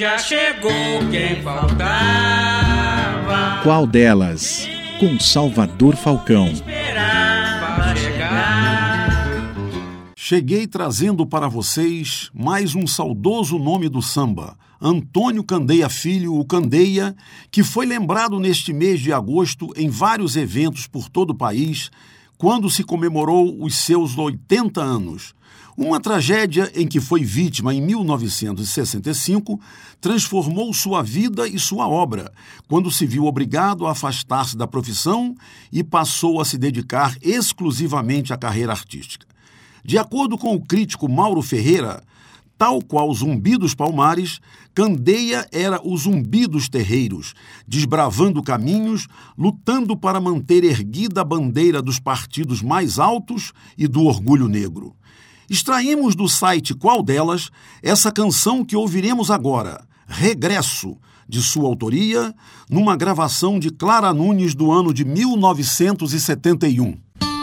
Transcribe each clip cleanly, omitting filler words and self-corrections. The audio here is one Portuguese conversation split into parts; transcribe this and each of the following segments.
Já chegou quem faltava. Qual delas? Com Salvador Falcão. Esperava chegar. Cheguei trazendo para vocês mais um saudoso nome do samba, Antônio Candeia Filho, o Candeia, que foi lembrado neste mês de agosto em vários eventos por todo o país, quando se comemorou os seus 80 anos. Uma tragédia em que foi vítima em 1965 transformou sua vida e sua obra, quando se viu obrigado a afastar-se da profissão e passou a se dedicar exclusivamente à carreira artística. De acordo com o crítico Mauro Ferreira, tal qual Zumbi dos Palmares, Candeia era o Zumbi dos terreiros, desbravando caminhos, lutando para manter erguida a bandeira dos partidos mais altos e do orgulho negro. Extraímos do site Qual Delas essa canção que ouviremos agora, Regresso, de sua autoria, numa gravação de Clara Nunes do ano de 1971.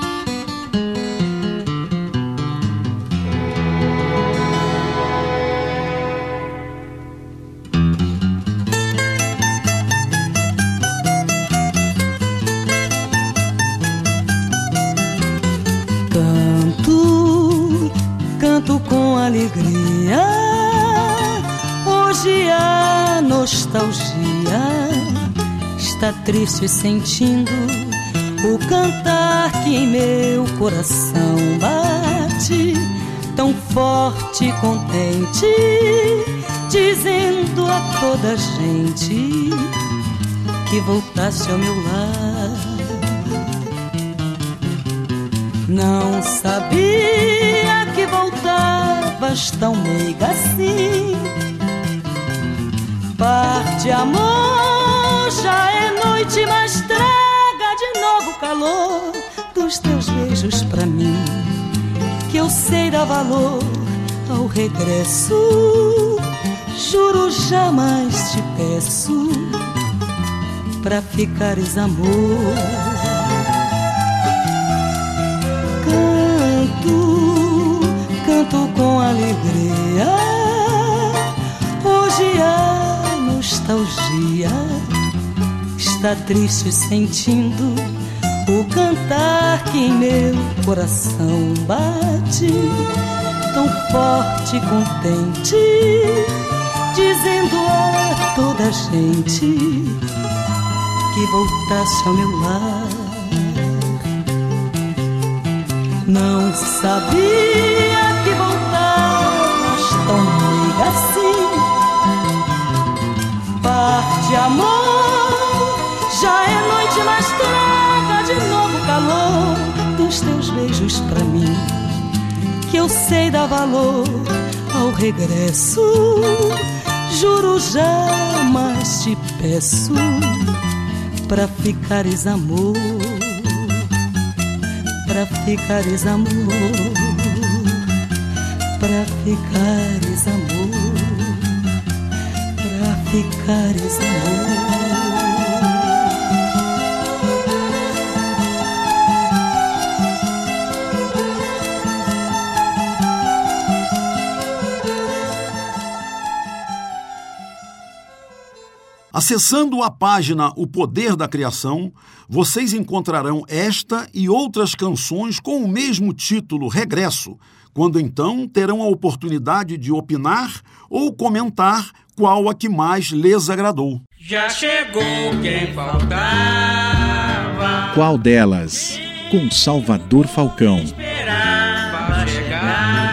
Canto com alegria, hoje a nostalgia está triste sentindo o cantar que em meu coração bate, tão forte e contente, dizendo a toda a gente que voltasse ao meu lar. Não sabia que voltavas tão meiga assim. Parte, amor, já é noite, mas traga de novo o calor dos teus beijos pra mim, que eu sei dar valor ao regresso. Juro, jamais te peço pra ficares, amor. Canto com alegria, hoje a nostalgia está triste sentindo o cantar que em meu coração bate, tão forte e contente, dizendo a toda a gente que voltasse ao meu lar. Não sabia que voltavas tão meiga assim. Parte, amor, já é noite, mas traga de novo o calor dos teus beijos pra mim, que eu sei dar valor ao regresso. Juro, jamais te peço pra ficares, amor. Pra ficares, amor, pra ficares, amor, pra ficares, amor. Acessando a página O Poder da Criação, vocês encontrarão esta e outras canções com o mesmo título, Regresso, quando então terão a oportunidade de opinar ou comentar qual a que mais lhes agradou. Já chegou quem faltava. Qual delas? Com Salvador Falcão. Esperava chegar.